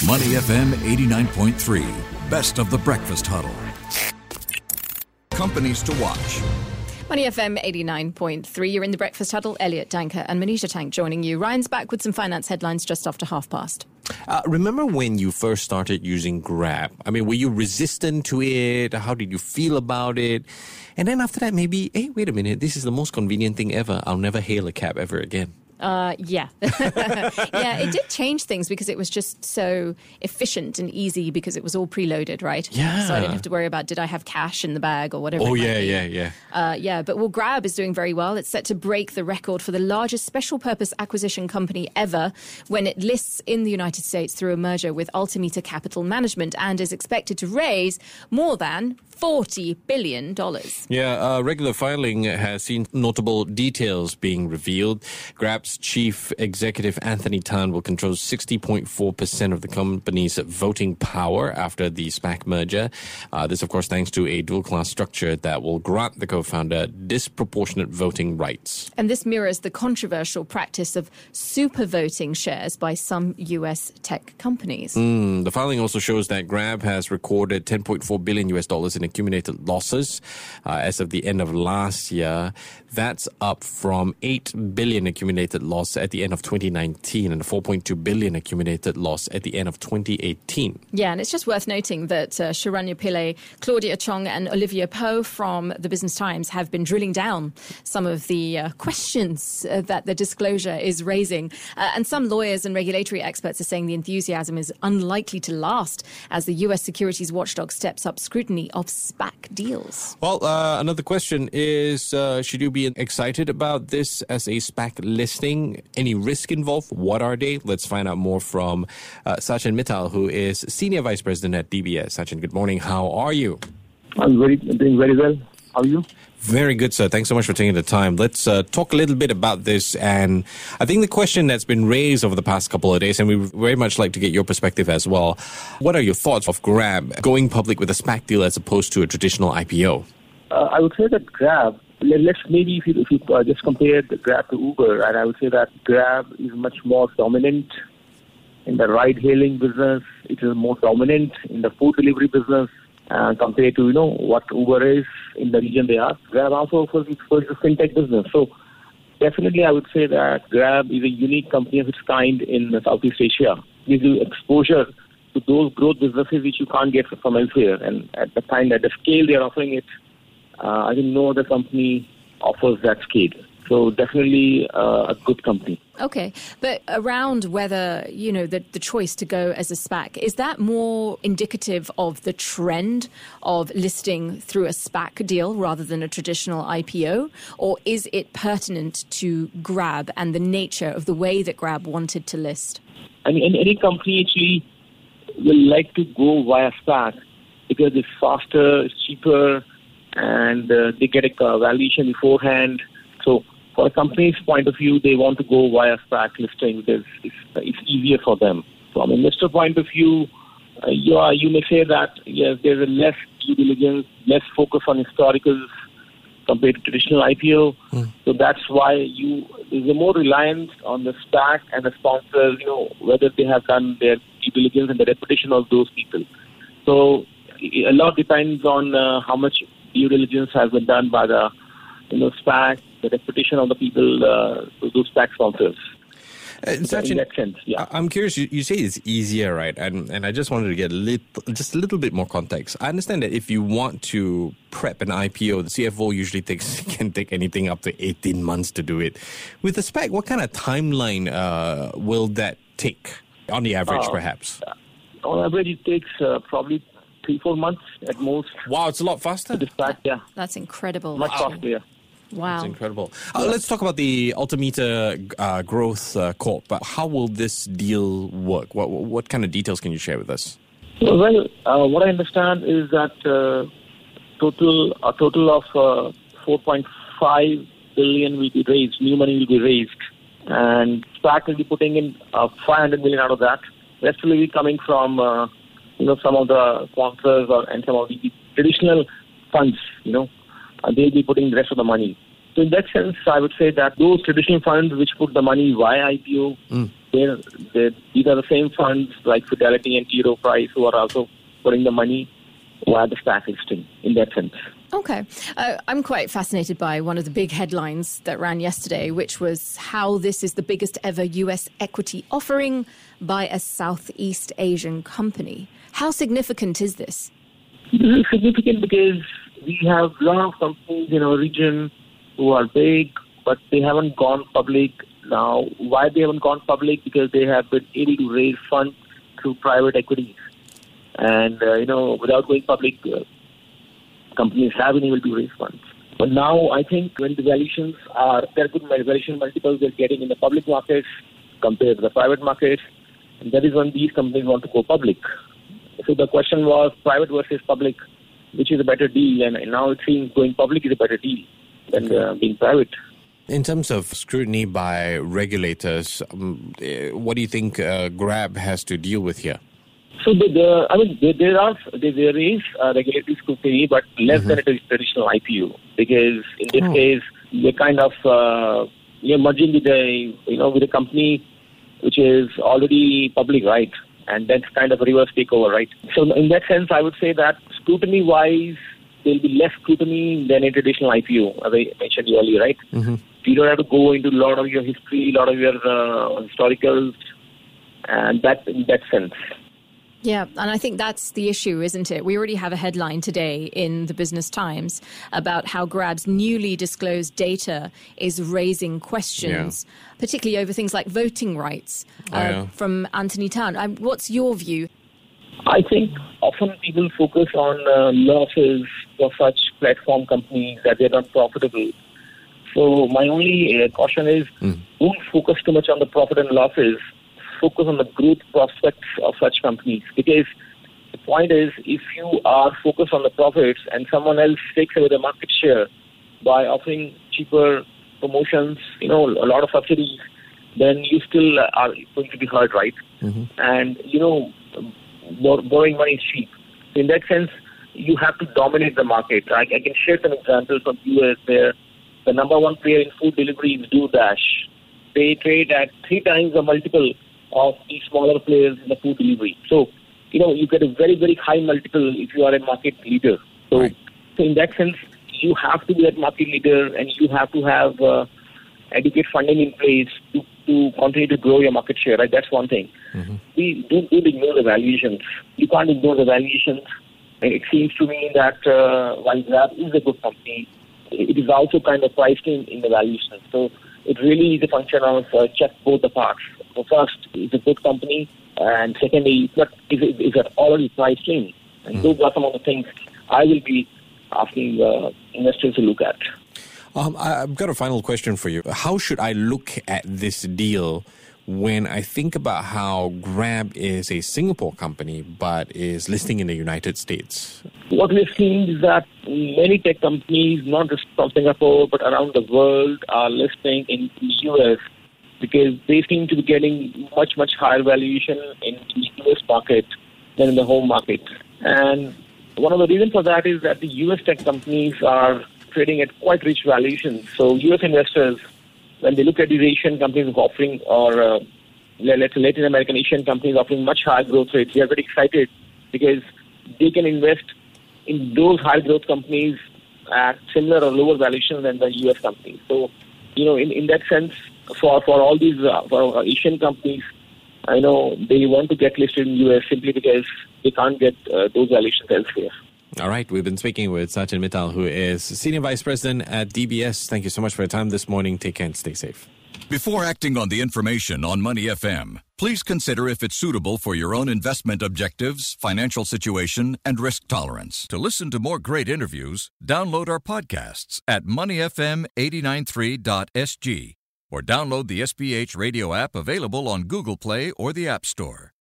Money FM 89.3, best of the breakfast huddle. Companies to watch. Money FM 89.3. You're in the breakfast huddle. Elliot Danker and Manisha Tank joining you. Ryan's back with some finance headlines just after past. Remember when you first started using Grab? I mean, were you resistant to it? How did you feel about it? And then after that, maybe, hey, wait a minute, this is the most convenient thing ever. I'll never hail a cab ever again. Yeah. Yeah, it did change things because it was just so efficient and easy because it was all preloaded, right? Yeah. So I didn't have to worry about did I have cash in the bag or whatever. Oh, it might yeah. be. Yeah, but Grab is doing very well. It's set to break the record for the largest special purpose acquisition company ever when it lists in the United States through a merger with Altimeter Capital Management and is expected to raise more than $40 billion. Yeah, regular filing has seen notable details being revealed. Grab's chief executive, Anthony Tan, will control 60.4% of the company's voting power after the SPAC merger. This, of course, thanks to a dual-class structure that will grant the co-founder disproportionate voting rights. And this mirrors the controversial practice of super voting shares by some U.S. tech companies. The filing also shows that Grab has recorded $10.4 billion in accumulated losses as of the end of last year. That's up from $8 billion accumulated loss at the end of 2019 and a $4.2 billion accumulated loss at the end of 2018. Yeah, and it's just worth noting that Sharanya Pillay, Claudia Chong and Olivia Poe from the Business Times have been drilling down some of the questions that the disclosure is raising. And some lawyers and regulatory experts are saying the enthusiasm is unlikely to last as the U.S. securities watchdog steps up scrutiny of SPAC deals. Well, another question is, should you be excited about this as a SPAC listing? Any risk involved? What are they? Let's find out more from Sachin Mittal, who is Senior Vice President at DBS. Sachin, good morning. How are you? I'm doing very well. How are you? Very good, sir. Thanks so much for taking the time. Let's talk a little bit about this. And I think the question that's been raised over the past couple of days, and we very much like to get your perspective as well. What are your thoughts of Grab going public with a SPAC deal as opposed to a traditional IPO? I would say that Grab, let's maybe if you just compare the Grab to Uber, and I would say that Grab is much more dominant in the ride-hailing business. It is more dominant in the food delivery business compared to, what Uber is in the region they are. Grab also offers the fintech business. So definitely I would say that Grab is a unique company of its kind in Southeast Asia. It gives you exposure to those growth businesses which you can't get from elsewhere. And at the time, at the scale they are offering it, I think no other company offers that scale. So definitely a good company. Okay, but around whether, the choice to go as a SPAC, is that more indicative of the trend of listing through a SPAC deal rather than a traditional IPO? Or is it pertinent to Grab and the nature of the way that Grab wanted to list? I mean, any company actually will like to go via SPAC because it's faster, it's cheaper, and they get a valuation beforehand. So for a company's point of view, they want to go via SPAC listing because it's easier for them. From an investor point of view, you may say that, yes, there's a less due diligence, less focus on historicals compared to traditional IPO. So that's why there's a more reliance on the SPAC and the sponsors, whether they have done their due diligence and the reputation of those people. So a lot depends on how much due diligence has been done by the SPAC, the reputation of the people, those SPAC sponsors. Sachin, in that sense, yeah. I'm curious, you say it's easier, right? And I just wanted to get just a little bit more context. I understand that if you want to prep an IPO, the CFO usually can take anything up to 18 months to do it. With the SPAC, what kind of timeline will that take on the average, perhaps? On average, it takes probably 3-4 months at most. Wow, it's a lot faster. The SPAC, yeah. That's incredible. Much faster, yeah. Wow. That's incredible. Let's talk about the Altimeter Growth Corp. How will this deal work? What kind of details can you share with us? Well, what I understand is that a total of 4.5 billion will be raised, new money will be raised, and SPAC will be putting in 500 million out of that. The rest will be coming from some of the sponsors and some of the traditional funds, they'll be putting the rest of the money. So in that sense, I would say that those traditional funds which put the money via IPO, these are the same funds like Fidelity and T. Rowe Price who are also putting the money via the SPAC listing in that sense. Okay. I'm quite fascinated by one of the big headlines that ran yesterday, which was how this is the biggest ever U.S. equity offering by a Southeast Asian company. How significant is this? This is significant because we have a lot of companies in our region who are big, but they haven't gone public. Now, why they haven't gone public? Because they have been able to raise funds through private equities. And, without going public, companies have been able to raise funds. But now, I think when the valuations are, there are good valuation multiples they're getting in the public markets compared to the private markets, and that is when these companies want to go public. So the question was private versus public, which is a better deal? And now it seems going public is a better deal than being private. In terms of scrutiny by regulators, what do you think Grab has to deal with here? So there is regulatory scrutiny, but less than a traditional IPO, because in this case you're kind of merging with a company which is already public, right? And that's kind of a reverse takeover, right? So in that sense, I would say that scrutiny-wise, there'll be less scrutiny than a traditional IPO, as I mentioned earlier, right? Mm-hmm. You don't have to go into a lot of your history, a lot of your historicals, and that in that sense. Yeah, and I think that's the issue, isn't it? We already have a headline today in the Business Times about how Grab's newly disclosed data is raising questions, particularly over things like voting rights from Anthony Tan. What's your view? I think often people focus on losses for such platform companies that they're not profitable. So my only caution is don't focus too much on the profit and losses. Focus on the growth prospects of such companies, because the point is, if you are focused on the profits and someone else takes away the market share by offering cheaper promotions, a lot of subsidies, then you still are going to be hurt, right? Mm-hmm. And borrowing money is cheap. So in that sense, you have to dominate the market. I can share some examples from US where the number one player in food delivery is DoorDash. They trade at 3 times the multiple of the smaller players in the food delivery. So, you get a very, very high multiple if you are a market leader. So, so in that sense, you have to be that market leader and you have to have adequate funding in place to continue to grow your market share, right? That's one thing. Mm-hmm. We don't ignore the valuations. You can't ignore the valuations. And it seems to me that while Grab is a good company, it is also kind of priced in the valuation. So it really is a function of check both the parts. So first, it's a good company, and secondly, is it already priced in? And those are some of the things I will be asking investors to look at. I've got a final question for you. How should I look at this deal when I think about how Grab is a Singapore company but is listing in the United States? What we've seen is that many tech companies, not just from Singapore but around the world, are listing in the US because they seem to be getting much, much higher valuation in the US market than in the home market. And one of the reasons for that is that the US tech companies are trading at quite rich valuations. So US investors, when they look at these Asian companies offering, or let's say Latin American Asian companies offering much higher growth rates, they are very excited because they can invest in those high growth companies at similar or lower valuations than the US companies. So, in that sense, for all these for Asian companies, I know they want to get listed in US simply because they can't get those valuations elsewhere. All right. We've been speaking with Sachin Mittal, who is Senior Vice President at DBS. Thank you so much for your time this morning. Take care and stay safe. Before acting on the information on Money FM, please consider if it's suitable for your own investment objectives, financial situation, and risk tolerance. To listen to more great interviews, download our podcasts at moneyfm893.sg or download the SPH radio app available on Google Play or the App Store.